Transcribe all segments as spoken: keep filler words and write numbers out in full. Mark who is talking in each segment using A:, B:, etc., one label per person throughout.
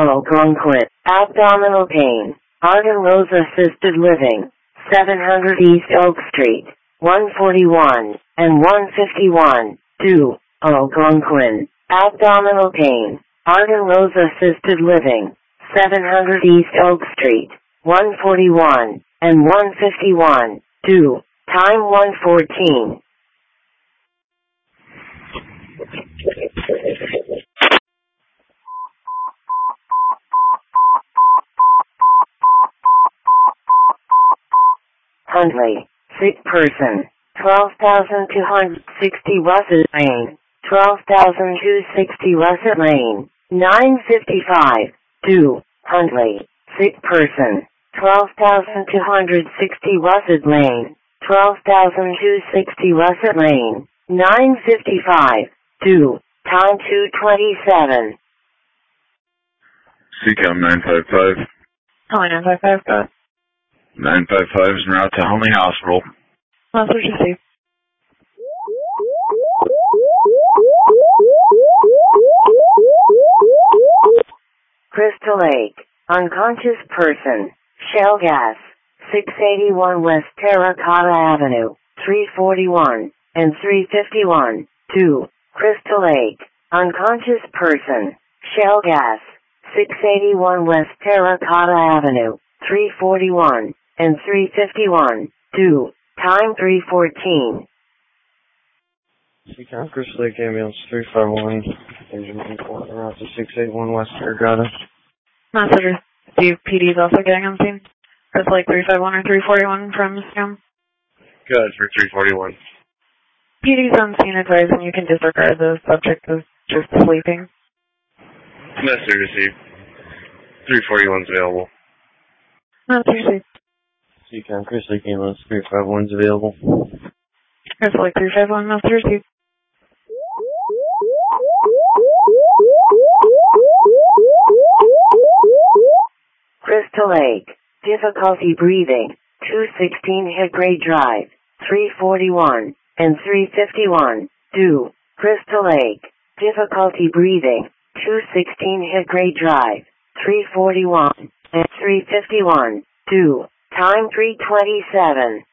A: Algonquin. Abdominal pain. Arden Rose Assisted Living. seven hundred East Oak Street. one forty-one and one fifty-one. two. Algonquin. Abdominal pain. Arden Rose Assisted Living. seven hundred East Oak Street. one forty-one and one fifty-one. two. Time one fourteen. Huntley. Sick person. twelve thousand two hundred sixty Russet Lane. twelve thousand two hundred sixty Russet Lane. nine fifty-five. two. Huntley. Sick person. twelve thousand two hundred sixty Russet Lane. twelve thousand two hundred sixty Russet Lane. nine fifty-five. two. Time two twenty-seven.
B: C COM nine five five.
C: Calling nine five five, go ahead.
B: nine five five is en route to Huntley Hospital.
C: Message received.
A: Crystal Lake. Unconscious person. Shell gas. six eighty-one West Terracotta Avenue. three forty-one and three fifty-one. two. Crystal Lake. Unconscious person. Shell gas. six eighty-one West Terracotta Avenue. three forty-one and three fifty-one. two. Time three fourteen.
D: C COM Crystal Lake Ambulance three five one. Engine report around to six eighty-one West Terracotta.
C: Message received. P D is also getting on scene. Crystal Lake three five one or three forty-one from C COM.
D: Good for three forty-one.
C: P D's on scene advising you can disregard the subject of just sleeping.
D: Message received. three forty-one's available.
C: Message received.
D: C COM Crystal Lake Ambulance three five one's available.
C: Crystal Lake three five one, message received.
A: Crystal Lake. Difficulty breathing. two sixteen Hickory Drive. three forty-one and three fifty-one. two. Crystal Lake. Difficulty breathing. two sixteen Hickory Drive. three forty-one and three fifty-one. two. Time three twenty-seven.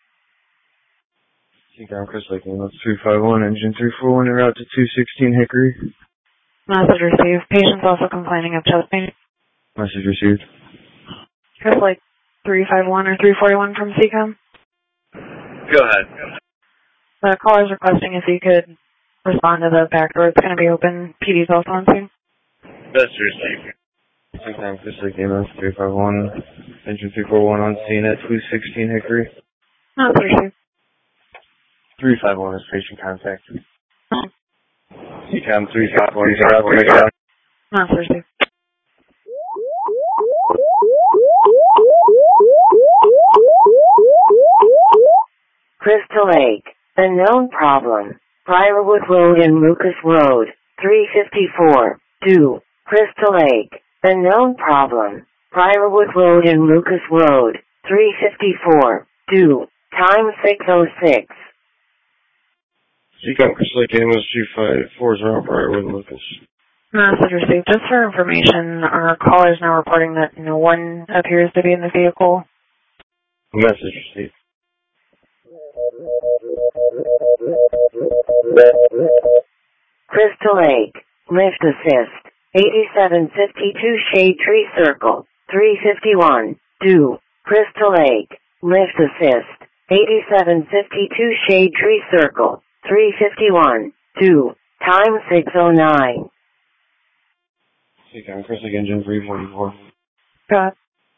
D: C COM Crystal Lake Ambulance three five one, engine three four one en route to two sixteen Hickory.
C: Message received. Patient's also complaining of chest pain.
D: Message received.
C: Crystal Lake three five one or three forty-one from C COM.
D: Go ahead.
C: The caller is requesting if you could respond to the back door. It's going to be open. P D's also on scene.
D: Message received. C COM Crystal Lake Ambulance three five one, engine three four one on scene at two sixteen Hickory.
C: Message received.
D: three five one is patient contact.
C: Oh.
D: C COM three five one is out to make out.
C: Message received.
A: Crystal Lake. The known problem. Briarwood Road and Lucas Road. three fifty-four. two. Crystal Lake. The known problem. Briarwood Road and Lucas Road. three fifty-four. two. Time six oh six.
D: C COM Crystal Lake Ambulance two five four is around Briarwood and Lucas.
C: Message received. Just for information, our caller is now reporting that no one appears to be in the vehicle.
D: Message received.
A: Crystal Lake. Lift assist. eighty-seven fifty-two Shade Tree Circle. three fifty-one. two. Crystal Lake. Lift assist. eighty-seven fifty-two Shade Tree Circle. three fifty-one. two. Time six oh nine.
D: C COM Crystal Lake Engine three forty-four.
C: Got.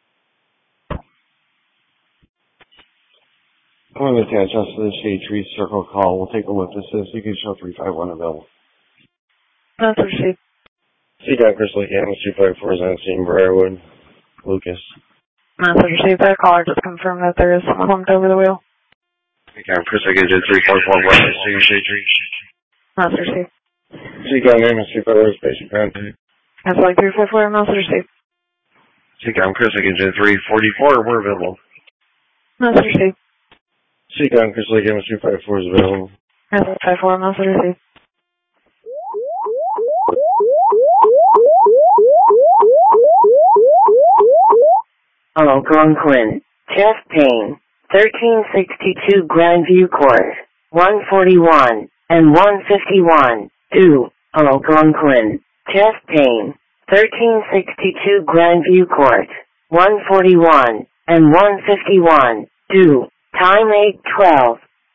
D: I'm going to attach us to the Shade Tree Circle call. We'll take a look at this. You can show three five one available.
C: Message received.
D: C COM Crystal Lake Ambulance two five four is on scene, Briarwood, Lucas.
C: Message received. That caller just confirmed that there is someone slumped over the wheel.
D: C COM Crystal Lake Engine three four four West is seeing Shade Tree.
C: Message received.
D: C COM Ambulance two five four is patient contact.
C: That's like three four four. Message received.
D: C COM Crystal Lake Engine three forty-four, we're available.
C: Message received.
D: C COM Crystal Lake Ambulance two five four is available.
C: That's like five four. Message received.
A: Crystal Lake. Lift assist. eighty-seven fifty-two Shade Tree Circle. three fifty-one. two. Crystal Lake. Lift assist. eighty-seven fifty-two Shade Tree Circle. three fifty-one. two. Time six oh six. Crystal Lake. The known problem. Briarwood Road and Lucas Road. three fifty-four. two. Crystal Lake. Lift assist. eighty-seven fifty-two Shade Tree Circle. three fifty-one. two. Time six oh six. Algonquin. Chest pain. thirteen sixty-two Grandview Court. one forty-one and one fifty-one. two. Algonquin. Chest pain. thirteen sixty-two Grandview Court. one forty-one and one fifty-one. two. Time eight twelve.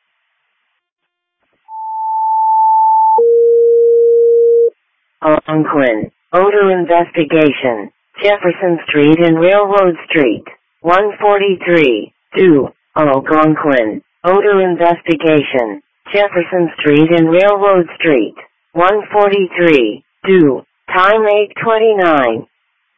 A: Algonquin. Odor investigation. Jefferson Street and Railroad Street. one forty-three. two. Algonquin. Odor investigation. Jefferson Street and Railroad Street. one forty-three. two. Time eight twenty-nine.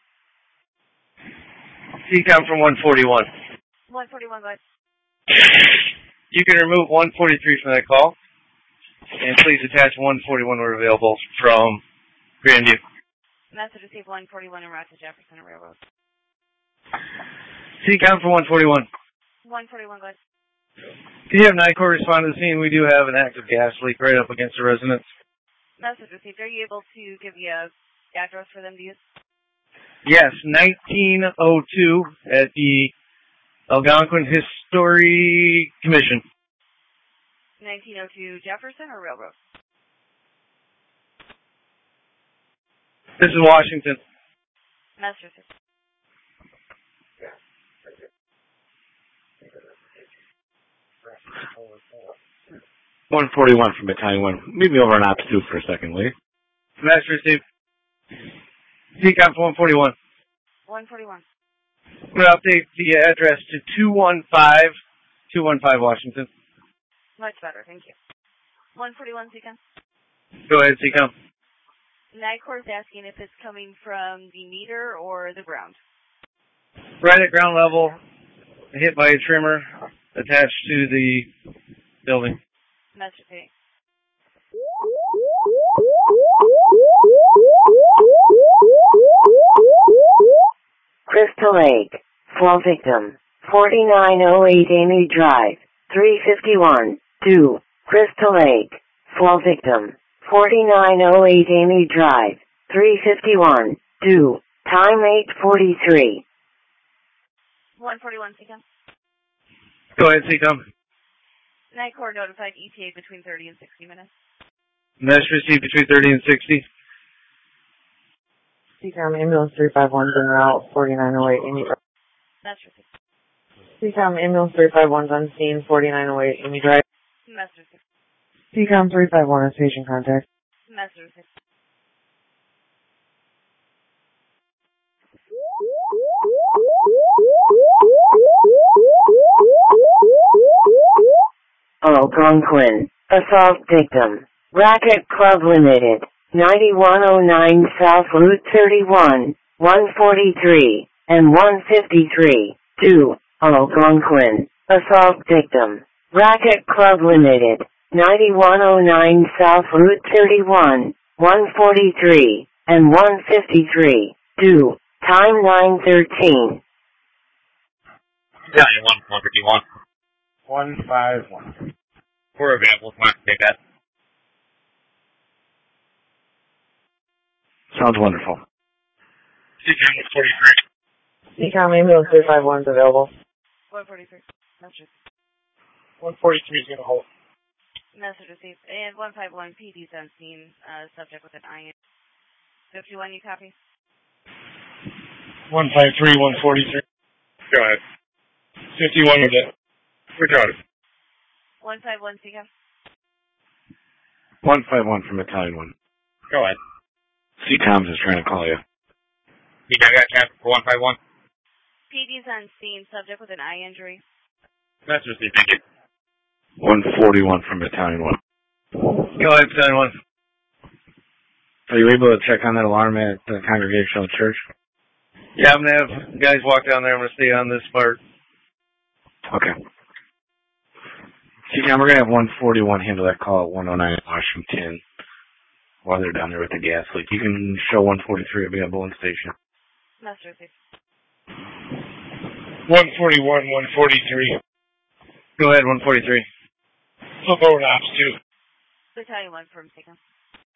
D: C COM from one forty-one.
C: one forty-one, go ahead.
D: You can remove one forty-three from that call, and please attach one forty-one where available from Grandview.
C: Message received one forty-one en route to Jefferson Railroad.
D: C COM from one forty-one.
C: one forty-one, go ahead.
D: Can you have NICOR respond to the scene? We do have an active gas leak right up against the residence.
C: Message received. Are you able to give me a address for them to use?
D: Yes, nineteen oh two at the Algonquin History Commission.
C: nineteen oh two Jefferson or Railroad?
D: This is Washington.
C: Message received.
E: one forty-one from Battalion one. Meet me over on Ops two for a second, will you?
D: Master received. C COM from one forty-one.
C: one forty-one.
D: I'm going to update the address to two one five, two one five Washington.
C: Much better, thank you. one forty-one, C COM.
D: Go ahead, C COM.
C: NICOR is asking if it's coming from the meter or the ground.
D: Right at ground level, hit by a trimmer attached to the building.
C: Message received.
A: Crystal Lake. Fall victim. forty-nine oh eight Amy Drive. three fifty-one. two. Crystal Lake. Fall victim. forty-nine oh eight Amy Drive. three fifty-one. two. Time eight forty-three.
C: one forty-one, C COM.
D: Go ahead, C COM.
C: NICOR notified E T A between thirty and sixty minutes.
D: Message received between thirty and sixty.
F: C COM ambulance three five one's en route, forty-nine oh eight Amy Drive.
C: Message received.
F: C COM ambulance three five one's on scene, forty-nine oh eight Amy Drive.
C: Message received.
F: C COM three five one has patient contact.
C: Message received.
A: Algonquin. Assault victim. Racket Club Limited. ninety-one oh nine South Route thirty-one. one forty-three and one fifty-three. two. Algonquin. Assault victim. Racket Club Limited. ninety-one oh nine South Route thirty-one. one forty-three and one fifty-three. two. Time nine thirteen.
B: Yeah, one, one fifty-one.
E: one five one.
B: We're available. Come on, take that.
E: Sounds wonderful.
B: C COM one forty-three.
F: C COM ambulance three five one's available.
C: one forty-three. Message received.
B: one forty-three is going to hold.
C: Message received. And one five one P D's on scene, uh, subject with an I N. fifty-one, you copy?
B: one five three, one forty-three. Go ahead. fifty-one with it. We got it.
C: one five one, C COM.
E: one five one from Battalion one.
B: Go ahead.
E: C COM's is trying to call you.
B: You got that traffic for one five one?
C: P D's on scene, subject with an eye injury.
B: That's just me thinking.
E: one forty-one from Battalion one.
D: Go ahead, Battalion one.
E: Are you able to check on that alarm at the Congregational Church?
D: Yeah, I'm going to have guys walk down there. I'm going to stay on this part.
E: Okay. C COM, we're going to have one forty-one handle that call at one oh nine Washington while they're down there with the gas leak. You can show one forty-three available in station.
C: Message received.
B: one forty-one, one forty-three.
D: Go ahead, one forty-three.
B: Flip over to Ops two.
C: Battalion one from C COM.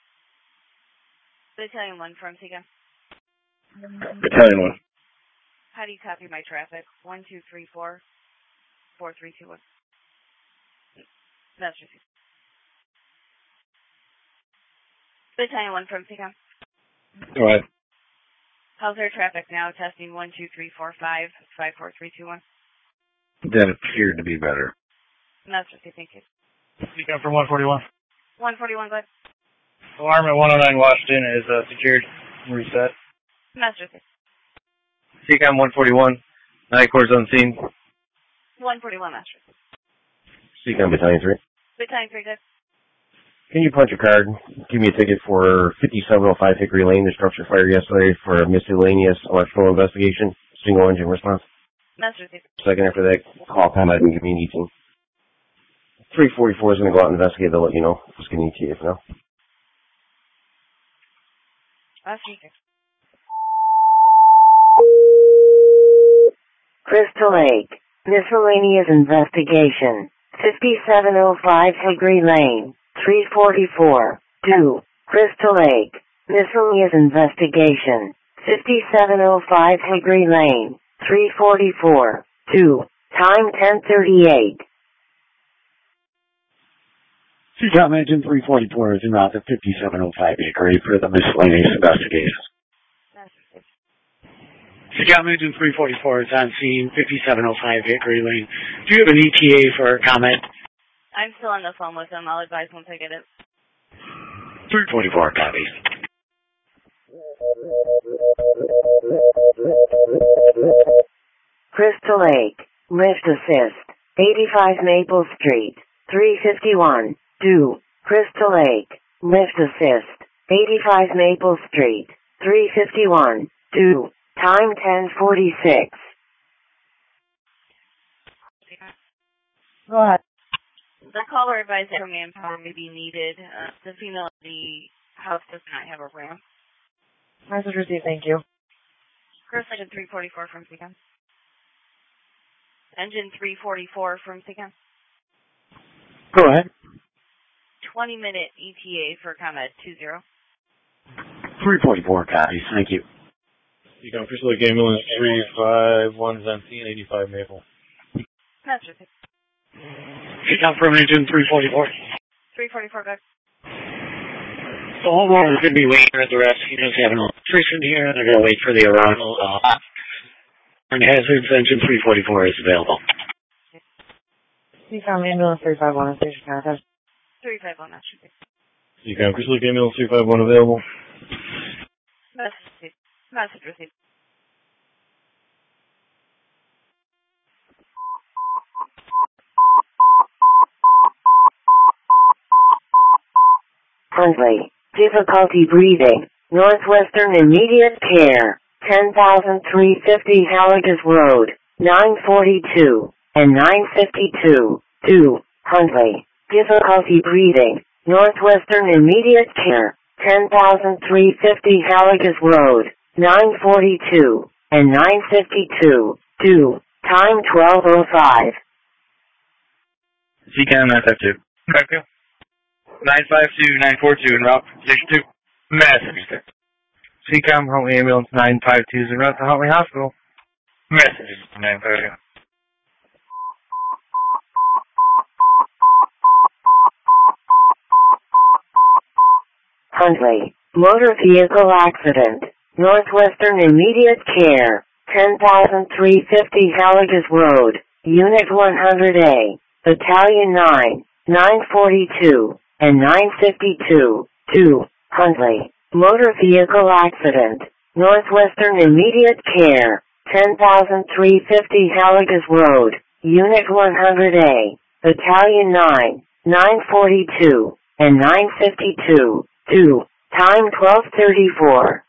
C: Battalion one from C COM.
E: Battalion one.
G: How do you copy my traffic? One, two, three, four, four, three, two, one. That's received. Battalion one from C COM.
B: Go ahead.
G: How's our traffic now? Testing one, two, three, four, five, five, four, three, two, one.
E: That appeared to be better.
G: That's received. Thank you.
D: C COM from one forty-one.
G: one forty-one, go ahead.
D: Alarm at one oh nine Washington is uh, secured. Reset.
G: That's received.
D: C COM one forty-one. Night course on scene.
G: one forty-one, that's received.
H: C COM Battalion three.
G: Battalion three, good.
H: Can you punch a card? Give me a ticket for fifty-seven oh five Hickory Lane, the structure fire yesterday for a miscellaneous electrical investigation, single engine response.
G: That's received.
H: Second after that, call combat and give me an E T. three forty-four is going to go out and investigate. They'll let you know. Just give me an E T A for now.
G: That's received.
A: Crystal Lake, miscellaneous investigation, fifty-seven oh five Hickory Lane, three forty-four, due, Crystal Lake, miscellaneous investigation, fifty-seven oh five Hickory Lane, three forty-four, due, time ten thirty-eight.
I: C COM Engine three forty-four is en route to fifty-seven oh five Hickory for the miscellaneous investigation. C COM Engine three forty-four is on scene, fifty-seven oh five Hickory Lane. Do you have an E T A for a comment?
G: I'm still on the phone with them. I'll advise once I get it.
I: three forty-four copies.
A: Crystal Lake, lift assist, eighty-five Maple Street, three fifty-one, due, Crystal Lake, lift assist, eighty-five Maple Street, three fifty-one, due, time ten forty-six.
F: Go ahead.
G: The caller advised that manpower may be needed. Uh, the female in the house does not have a ramp.
F: Message received, thank you.
G: First engine three forty-four from C COM. Engine three forty-four from C COM.
I: Go ahead.
G: twenty minute E T A for Comet two zero.
I: three forty-four copies, thank you.
B: C COM Crystal Lake ambulance three five one's on scene, eighty-five Maple.
G: That's received.
I: C COM from Engine three forty-four.
G: three forty-four, good.
I: The homeowner could be waiting at the rest. He does have an electrician here. They're going to wait for the arrival. Uh, and hazards, Engine three forty-four is available.
F: C COM ambulance three five one, station contact.
G: three five one, that should be.
B: C COM Crystal Lake ambulance three five one available.
G: Message received. Message received.
A: Huntley, difficulty breathing, Northwestern immediate care, ten thousand three hundred fifty Halligas Road, nine forty-two, and nine fifty-two, two, Huntley, difficulty breathing, Northwestern immediate care, ten thousand three hundred fifty Halligas Road, nine forty-two, and nine fifty-two, two, time twelve oh five.
D: C COM nine five two. nine five two. nine five two, nine four two, en route to Station two. Message. C COM Huntley ambulance nine five two is en route to Huntley Hospital. Message. nine five two.
A: Huntley, motor vehicle accident, Northwestern immediate care, ten thousand three hundred fifty Halligas Road, Unit one hundred A, Battalion nine, nine forty-two, and nine fifty-two, two, Huntley, motor vehicle accident, Northwestern immediate care, ten thousand three hundred fifty Halligas Road, Unit one hundred A, Battalion nine, nine forty-two, and nine fifty-two, two, time twelve thirty-four.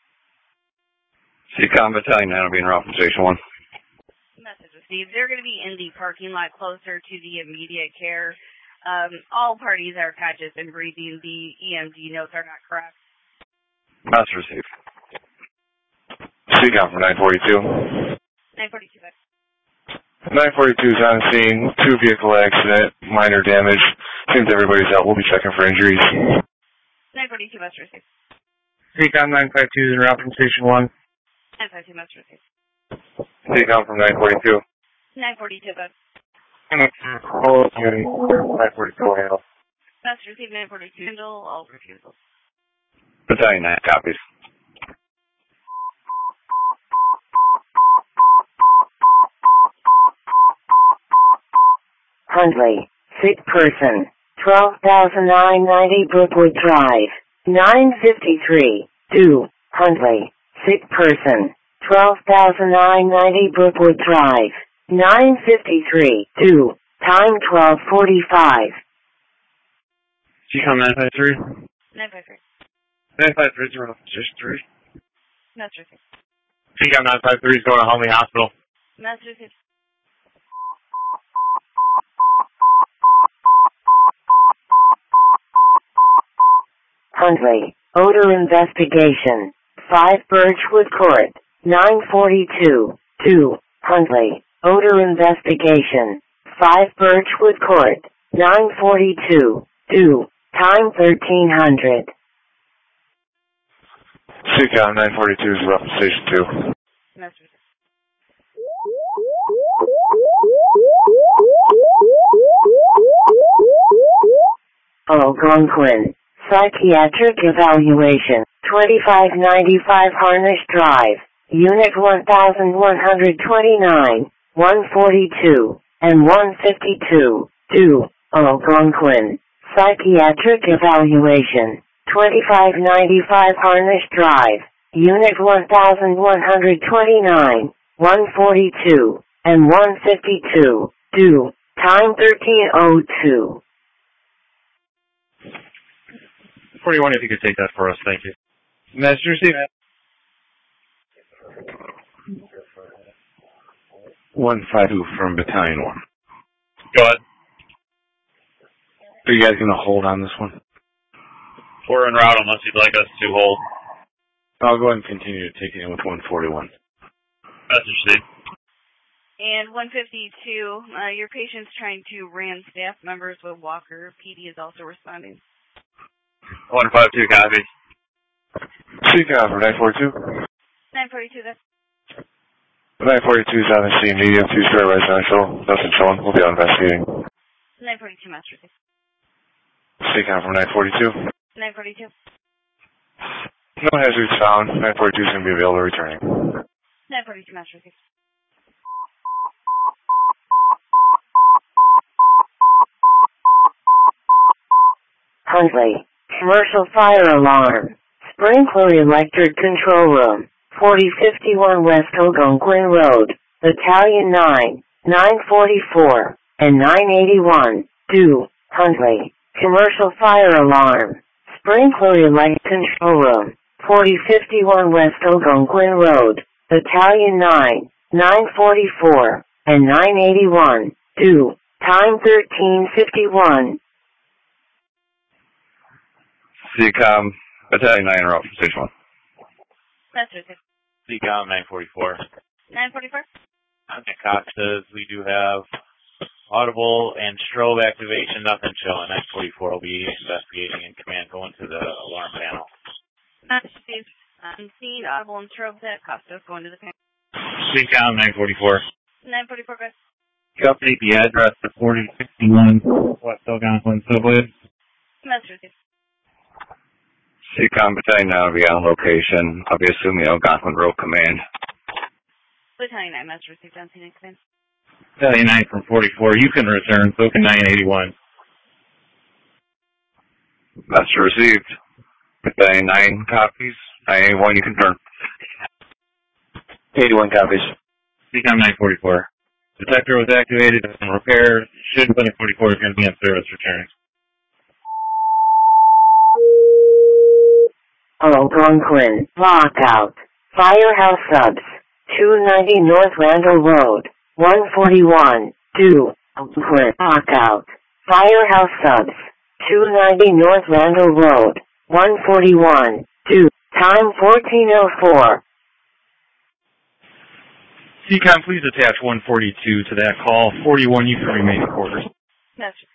J: C COM Battalion nine will be en route from Station one.
G: Message received. They're going to be in the parking lot closer to the immediate care. Um, all parties are conscious and breathing. The E M G notes are not correct.
J: Message received. C COM from nine forty-two.
G: nine forty-two, back.
J: nine forty-two is on scene. Two vehicle accident. Minor damage. Seems everybody's out. We'll be checking for injuries.
G: nine forty-two, message received.
D: C COM nine five two is en route from Station one.
G: nine five two, message received.
J: C-Com from nine forty-two.
G: nine forty-two, bud.
J: Hold County, nine forty-two handle.
G: Message received nine forty-two, handle all refusals.
J: Battalion nine, copies.
A: Huntley, sick person, twelve thousand nine hundred ninety Brookwood Drive, nine fifty-three, two, Huntley, sick person, twelve thousand nine hundred ninety Brookwood Drive, nine fifty-three, two, time twelve forty-five.
D: C-Com nine five three.
G: nine five three.
D: nine five three zero six three.
G: Message received.
D: C-Com nine five three is going to Huntley Hospital.
G: Message received.
A: Huntley, odor investigation, five Birchwood Court, nine forty-two, two, Huntley, odor investigation, five Birchwood Court, nine forty-two, two, time thirteen hundred.
J: C-Com nine forty-two is rough station two.
G: Message received.
A: Algonquin, psychiatric evaluation, twenty-five ninety-five Harnish Drive, Unit one thousand one hundred twenty-nine, one forty-two, and one fifty-two, two, Algonquin, psychiatric evaluation, twenty-five ninety-five Harnish Drive, Unit one thousand one hundred twenty-nine, one forty-two, and one fifty-two, two, time thirteen oh two.
D: forty-one, if you could take that for us, thank you. Message received.
E: one five two from Battalion one.
D: Go ahead.
E: Are you guys going to hold on this one?
D: We're en route unless you'd like us to hold.
E: I'll go ahead and continue to take it in with one forty-one.
D: Message received.
G: And one fifty-two, uh, your patient's trying to ram staff members with Walker. P D is also responding.
D: one five two, copy.
J: C-Com from nine forty-two.
G: nine forty-two, that's
J: nine forty-two is on the scene, medium, two-story residential. Nothing showing. We'll be out investigating.
G: nine forty-two, master.
J: C-Com from nine forty-two.
G: nine forty-two.
J: No hazards found. nine forty-two is going to be available returning.
G: nine forty-two, master.
A: Huntley, commercial fire alarm, sprinkler electric control room, forty fifty-one West Algonquin Road, Battalion nine, nine forty-four, and nine eighty-one, two, Huntley, commercial fire alarm, sprinkler electric control room, forty fifty-one West Algonquin Road, Battalion nine, nine forty-four, and nine eighty-one, two, time thirteen fifty-one.
J: C-Com, Battalion nine, route from Station one.
G: Master.
D: C-Com nine forty-four.
G: nine forty-four.
D: Okay, Cox says we do have audible and strobe activation, nothing showing. nine forty-four will be investigating and command going to the alarm panel.
G: Master. I'm seeing audible and strobe that Costos going to the panel.
D: C-Com nine forty-four.
G: nine forty-four, guys.
D: Update the address to forty sixty-one West Algonquin Subway.
G: Master.
J: C-Com, Battalion nine will be on location. I'll be assuming Algonquin Road Command.
G: Battalion nine, Master received on scene and command.
D: Battalion nine from forty-four, you can return, so can nine eighty-one.
J: Master received. Battalion nine copies. nine eighty-one, you can turn. eighty-one copies.
D: C-Com nine forty-four. Detector was activated and repaired. Should nine forty-four is going to be on service returning.
A: Algonquin, lockout, Firehouse Subs, two ninety North Randall Road, one forty-one, two, Algonquin, lockout, Firehouse Subs, two ninety North Randall Road, one forty-one, two, time fourteen oh four.
D: C-Com, please attach one forty-two to that call. forty-one, you can remain in quarters.
G: Master.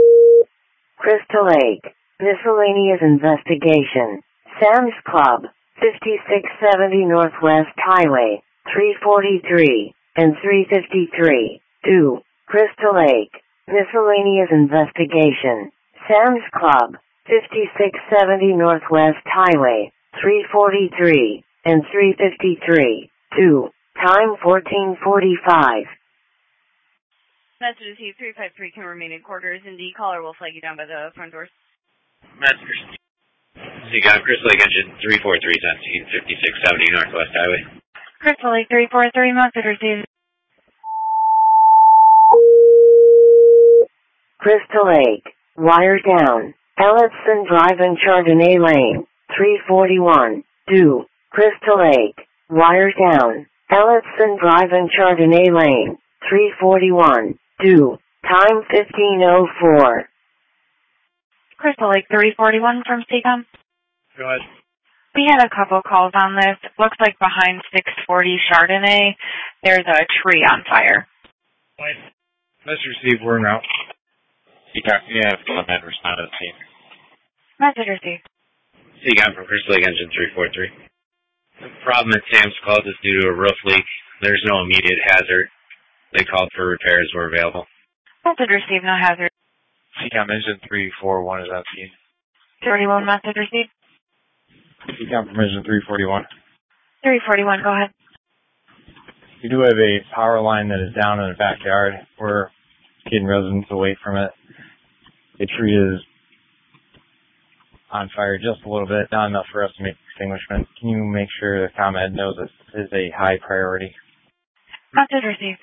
A: Crystal Lake, miscellaneous investigation, Sam's Club, fifty-six seventy Northwest Highway, three forty-three, and three fifty-three, to Crystal Lake, miscellaneous investigation, Sam's Club, fifty-six seventy Northwest Highway, three forty-three, and three fifty-three, to time fourteen forty-five.
G: Message received three five three can remain in quarters, and the caller will flag you down by the front doors.
K: Message received. So you got Crystal Lake Engine three four three on scene, fifty-six seventy Northwest Highway.
C: Crystal Lake three four three, message received.
A: Crystal Lake, wire down, Ellison Drive and Chardonnay Lane, three forty-one, due, Crystal Lake, wire down, Ellison Drive and Chardonnay Lane, three forty-one, due, time fifteen oh four.
C: Crystal Lake three forty-one from C COM.
D: Go ahead.
C: We had a couple calls on this. It looks like behind six forty Chardonnay, there's a tree on fire.
D: Message received, we're en route.
K: C COM, yeah, command respond to the scene.
C: Message received.
K: C COM from Crystal Lake Engine three four three. The problem at Sam's Club is due to a roof leak. There's no immediate hazard. They called for repairs were available.
C: Message received, no hazard.
D: C COM Engine three four one is on scene.
C: thirty-one, message received.
D: C COM from Engine three forty-one.
C: three forty-one, go ahead.
L: We do have a power line that is down in the backyard. We're getting residents away from it. The tree is on fire just a little bit, not enough for us to make extinguishment. Can you make sure the ComEd knows this is a high priority?
C: Message received.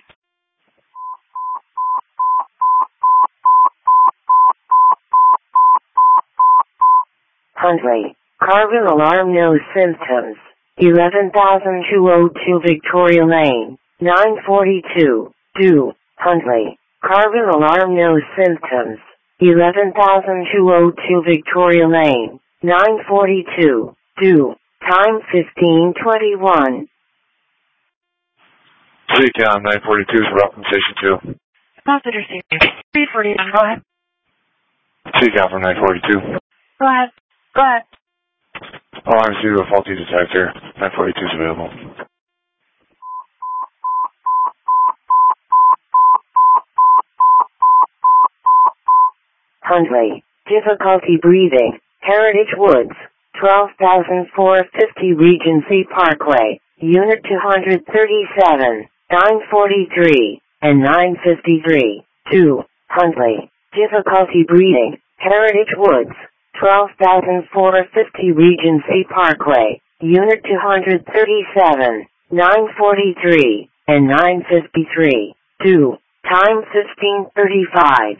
A: Huntley, carbon alarm no symptoms, eleven thousand two oh two Victoria Lane, nine forty-two, due, Huntley, carbon alarm no symptoms, eleven thousand two oh two Victoria Lane, nine forty-two, due, time fifteen twenty-one.
J: C COM nine forty-two is route from Station two.
C: Message received. three forty-one, go ahead.
J: C COM from nine forty-two.
C: Go ahead. Go ahead.
J: Alarms due to a faulty detector. nine forty-two is available.
A: Huntley, difficulty breathing, Heritage Woods, twelve thousand four hundred fifty Regency Parkway, Unit two thirty-seven, nine forty-three, and nine fifty-three, two, Huntley, difficulty breathing, Heritage Woods, twelve thousand four hundred fifty Regency Parkway, Unit two thirty-seven, nine forty-three, and nine fifty-three, two, time fifteen thirty-five.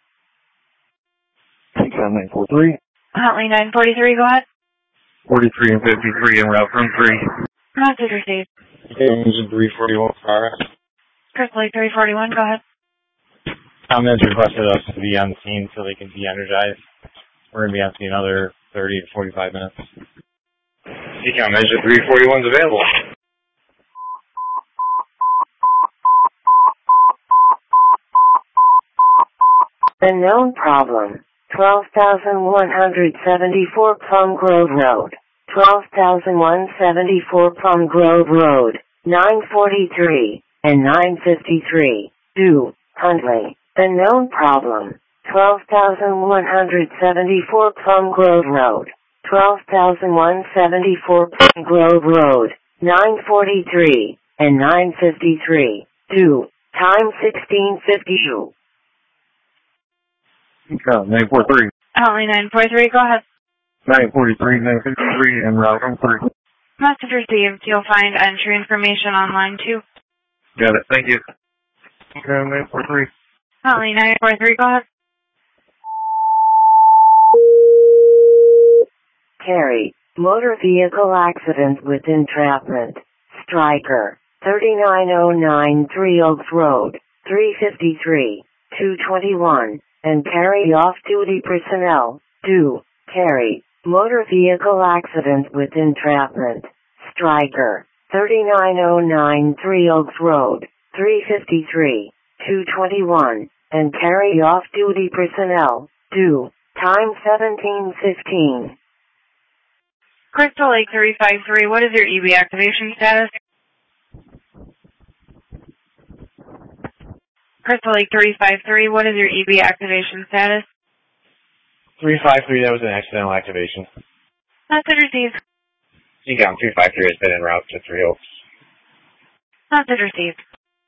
J: C COM nine forty-three.
C: Huntley nine forty-three, go ahead.
D: forty-three and fifty-three en route from three.
C: Message received.
L: Engine three forty-one, power.
C: Crystal Lake three forty-one, go ahead.
L: ComEd's requested us to be on the scene so they can be energized. We're going to be on scene another thirty to forty-five minutes.
D: C COM Engine three forty-one is available.
A: Unknown problem, twelve thousand one hundred seventy-four Plum Grove Road, twelve thousand one hundred seventy-four Plum Grove Road, nine forty-three, and nine fifty-three, due, Huntley. Unknown problem, twelve thousand one hundred seventy-four Plum Grove Road, twelve thousand one hundred seventy-four Plum Grove Road, nine forty-three, and nine fifty-three, due, time sixteen fifty-two.
D: C COM nine forty-three.
C: Huntley nine forty-three, go ahead.
D: nine forty-three, nine fifty-three en route from three.
C: Message received. You'll find entry information online too.
D: Got it, thank you. C COM nine forty-three.
C: Huntley nine forty-three, go ahead.
A: Carry, motor vehicle accident with entrapment, Stryker, thirty-nine oh nine Three Oaks Road, three fifty-three, two twenty-one, and carry off-duty personnel, due, carry, motor vehicle accident with entrapment, Stryker, thirty-nine oh nine Three Oaks Road, three fifty-three, two twenty-one, and carry off-duty personnel, due, time seventeen fifteen.
C: Crystal Lake three five three, what is your E B activation status? Crystal Lake three five three, what is your E B activation status?
L: three five three, that was an accidental activation.
C: Message received.
D: C COM three five three has been en route to Three Oaks.
C: Message received.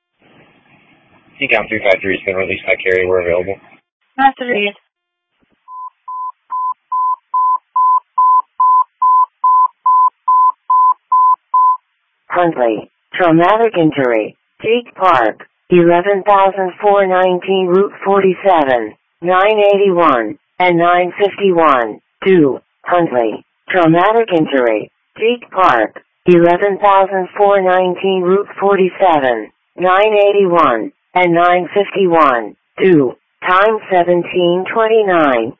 D: C COM three five three has been released by carrier where available.
C: Message received.
A: Huntley, traumatic injury, Teague Park, eleven thousand four hundred nineteen Route forty-seven, nine eighty-one, and nine fifty-one, two, Huntley, traumatic injury, Teague Park, eleven thousand four hundred nineteen Route forty-seven, nine eighty-one, and nine fifty-one, two, time seventeen twenty-nine.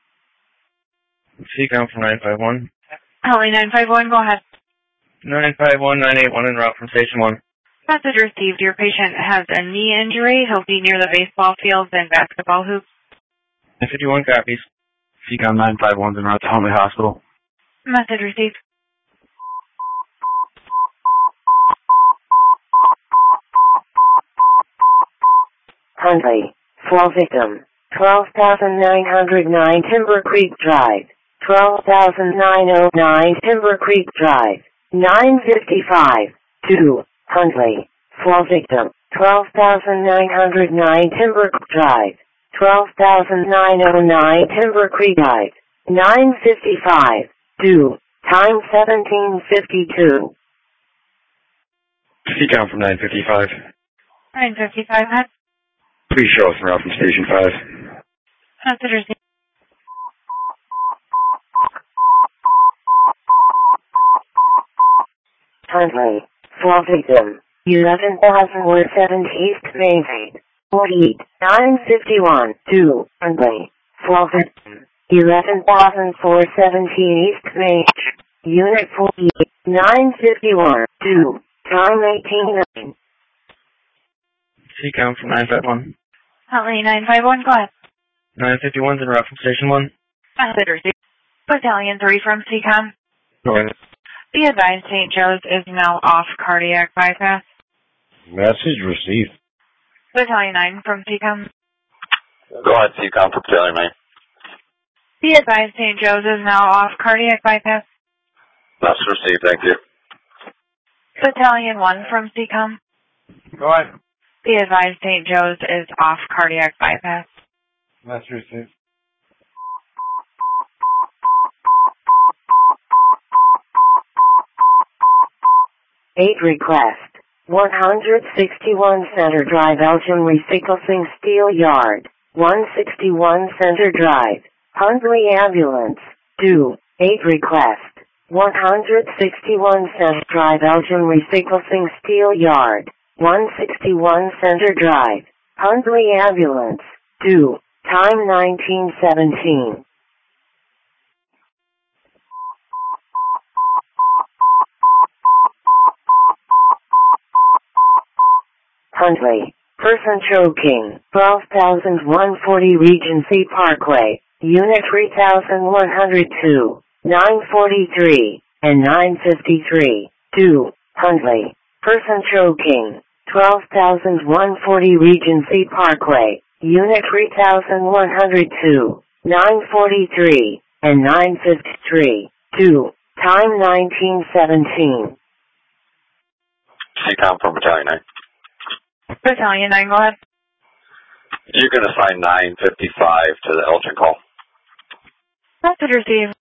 D: C COM from nine five one.
C: Holly nine five one, go ahead.
D: nine five one, nine eight one en route from Station one.
C: Message received. Your patient has a knee injury. He'll be near the baseball fields and basketball hoops.
D: nine fifty-one copies.
E: C COM nine five one's en route to Huntley Hospital.
C: Message received.
A: Huntley, fall victim, twelve thousand nine hundred nine Timber Creek Drive, twelve thousand nine hundred nine Timber Creek Drive, nine fifty-five, two, Huntley, fall victim, twelve thousand nine hundred nine Timber Creek Drive, twelve thousand nine hundred nine Timber Creek Drive, nine fifty-five, two, time seventeen fifty-two.
E: C COM from nine fifty-five.
C: nine fifty-five, Matt.
E: Please show us en route from Station five.
C: Message received.
A: Huntley, fall victim, eleven thousand one hundred seventy East Main Street, forty, nine fifty-one, two, Huntley, fall victim, eleven thousand four hundred seventeen East Main Street, Unit forty, nine fifty-one, two, time eighteen nine.
D: C COM from nine five one.
C: Holly nine five one, go ahead.
D: nine fifty-one's en route from Station one.
C: Message received. Battalion three from C COM.
D: Go ahead.
C: Be advised Saint Joe's is now off cardiac bypass.
H: Message received.
C: Battalion nine from C COM.
M: Go ahead, C COM for Battalion nine.
C: Be advised Saint Joe's is now off cardiac bypass.
M: Message received, thank you.
C: Battalion one from C COM.
D: Go ahead.
C: Be advised Saint Joe's is off cardiac bypass.
D: Message received.
A: eight request, one sixty-one Center Drive Elgin Recycling Steel Yard, one sixty-one Center Drive, Huntley Ambulance, two, eight request, one sixty-one Center Drive Elgin Recycling Steel Yard, one sixty-one Center Drive, Huntley Ambulance, two, time nineteen seventeen. Huntley, person choking, twelve thousand one hundred forty Regency Parkway, Unit three thousand one hundred two, nine forty-three, and nine fifty-three, two, Huntley, person choking, twelve thousand one hundred forty Regency Parkway, Unit three thousand one hundred two, nine forty-three, and nine fifty-three, two, time nineteen seventeen.
M: C COM from Battalion nine.
C: Battalion nine, go ahead.
M: You can assign nine fifty-five to the Elgin call.
C: Message received.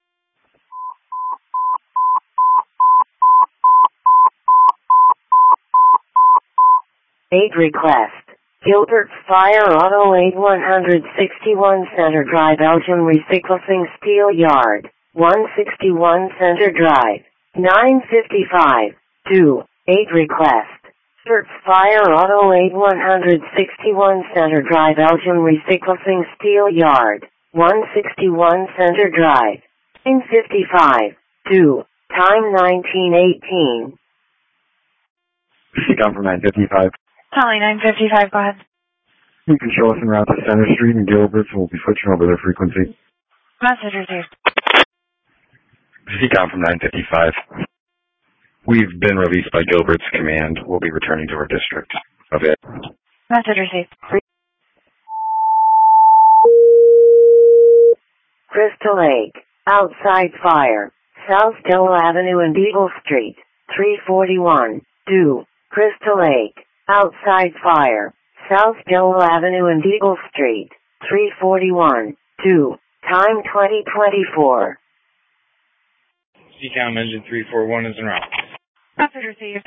A: eight request, Gilbert Fire Auto eight one sixty-one Center Drive Elgin Recycling Steel Yard, one sixty-one Center Drive, nine fifty-five, two, eight request. Gilbert Fire Auto eight one sixty-one Center Drive Elgin Recycling Steel Yard, one sixty-one Center Drive, nine fifty-five, two, time nineteen eighteen.
E: C COM from nine fifty-five.
C: Holly nine fifty-five, go ahead.
E: You can show us en route to Center Street and Gilbert, so we'll be switching over their frequency.
C: Message received.
N: Seacom from nine fifty-five. We've been released by Gilbert's command. We'll be returning to our district. Okay.
C: Message received.
A: Crystal Lake, outside fire, South Dole Avenue and Eagle Street, three forty-one, two. Crystal Lake, outside fire, South Dole Avenue and Eagle Street, three forty-one, two. Time twenty twenty-four.
D: Seacom engine three forty-one is en route.
C: Message received.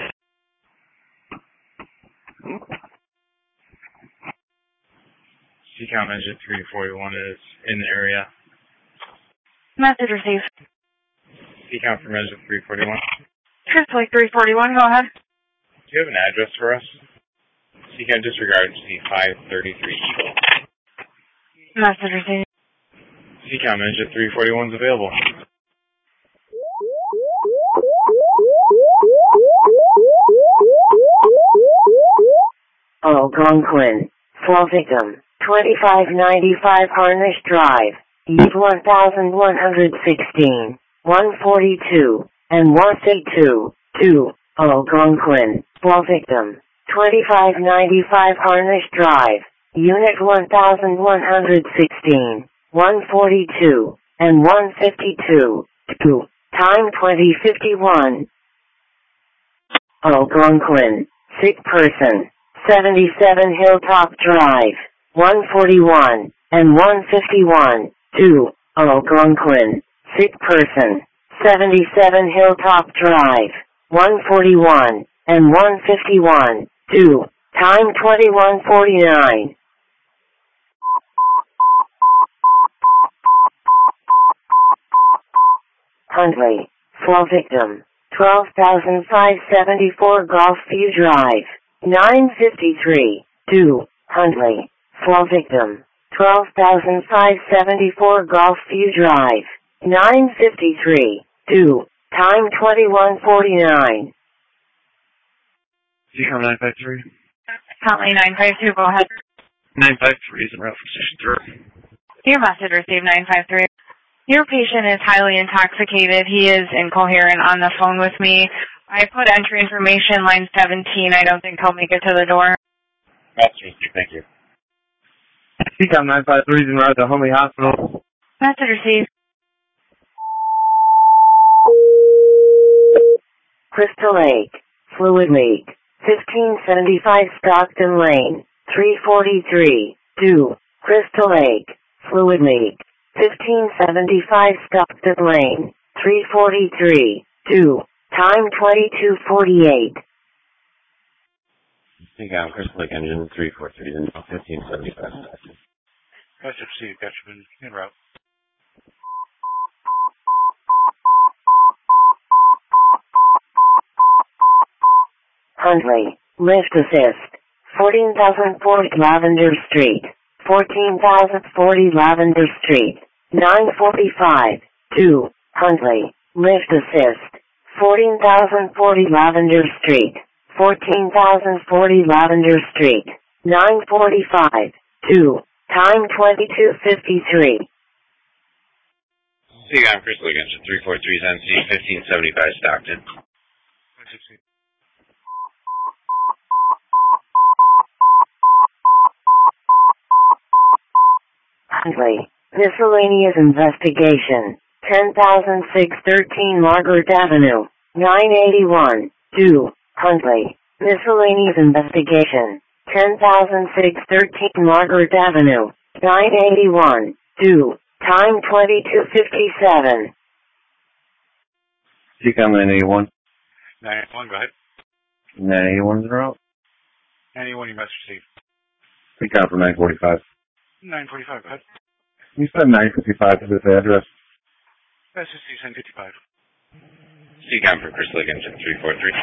D: Seacom engine three forty-one is in the area.
C: Message received.
D: Seacom from engine three forty-one.
C: Crystal Lake three forty-one, go ahead.
D: Do you have an address for us? Seacom disregard C five thirty-three Eagle.
C: Message received.
D: Seacom engine three forty-one is available.
A: Algonquin, fall victim, twenty-five ninety-five Harnish Drive, East one thousand one hundred sixteen, one forty-two, and one eighty-two, two. Algonquin, fall victim, twenty-five ninety-five Harnish Drive, Unit one thousand one hundred sixteen, one forty-two, and one fifty-two, two. Time twenty fifty-one. Algonquin, sick person, seventy-seven Hilltop Drive, one forty-one, and one fifty-one, two. Algonquin, sick person, seventy-seven Hilltop Drive, one forty-one, and one fifty-one, two. Time twenty-one forty-nine. Huntley, fall victim, twelve thousand five hundred seventy-four Golfview Drive, nine fifty-three, two. Huntley, fall victim, twelve thousand five hundred seventy-four Golfview Drive, nine fifty-three, two. Time twenty-one forty-nine.
D: Seacom nine five three.
C: Huntley nine five two, go ahead.
D: nine five three is en route for station three.
C: Your message received nine five three. Your patient is highly intoxicated. He is incoherent on the phone with me. I put entry information line seventeen. I don't think he'll make it to the door.
D: Message received, thank you. Seacom nine five three is en route to Homey Hospital.
C: Message received.
A: Crystal Lake, fluid leak, fifteen seventy-five Stockton Lane, three forty-three, two. Crystal Lake, fluid leak, fifteen seventy-five Stockton Lane, three forty-three, two. Time twenty-two forty-eight.
H: Seacom, Crystal Lake engine three forty-three, and fifteen seventy-five Stockton.
D: Message received, Dutchman, en route.
A: Huntley, lift assist, fourteen thousand forty Lavender Street, fourteen thousand forty Lavender Street, nine forty-five, two. Huntley, lift assist, fourteen thousand forty Lavender Street, fourteen thousand forty Lavender Street, nine forty-five, two. Time twenty-two fifty-three.
K: Seacom, Crystal Lake engine three forty-three is on scene, fifteen seventy-five Stockton.
A: Huntley, miscellaneous investigation, ten thousand six hundred thirteen Margaret Avenue, nine eighty-one, two. Huntley, miscellaneous investigation, ten thousand six hundred thirteen Margaret Avenue, nine eighty-one, two. Time twenty-two fifty-seven.
H: Seacom nine eighty-one.
D: nine eighty-one, go ahead.
H: nine eighty-one is en route.
D: nine eighty-one, you must receive.
H: Seacom for nine forty-five.
D: nine forty-five, go ahead.
H: You said nine fifty-five to this address.
D: That's just C ten fifty-five.
K: Seacom for Crystal Lake engine three forty-three.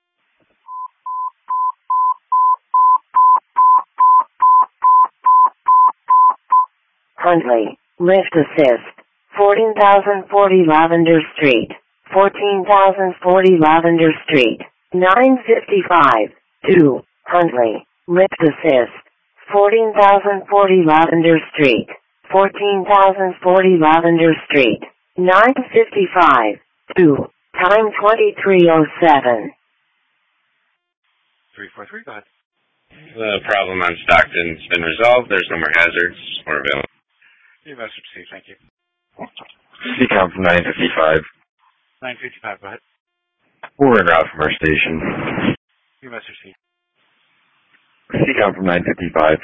A: Huntley, lift assist, fourteen thousand forty Lavender Street, fourteen thousand forty Lavender Street, nine fifty-five, two. Huntley, lift assist, fourteen thousand forty Lavender Street, fourteen thousand forty Lavender Street, nine fifty-five, two. Time twenty-three oh seven.
O: three four three, go ahead.
K: The problem on Stockton's been resolved. There's no more hazards. We're available.
O: Your message received, thank you.
N: C COM from nine fifty-five.
O: nine fifty-five, go ahead.
N: We're en route from our station.
O: Your message received.
N: C COM from nine fifty-five.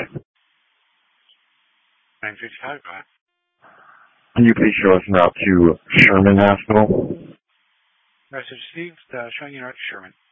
O: nine fifty-five, go ahead.
N: Can you please show us en route to Sherman Hospital?
O: Message received, uh, showing you en route to Sherman.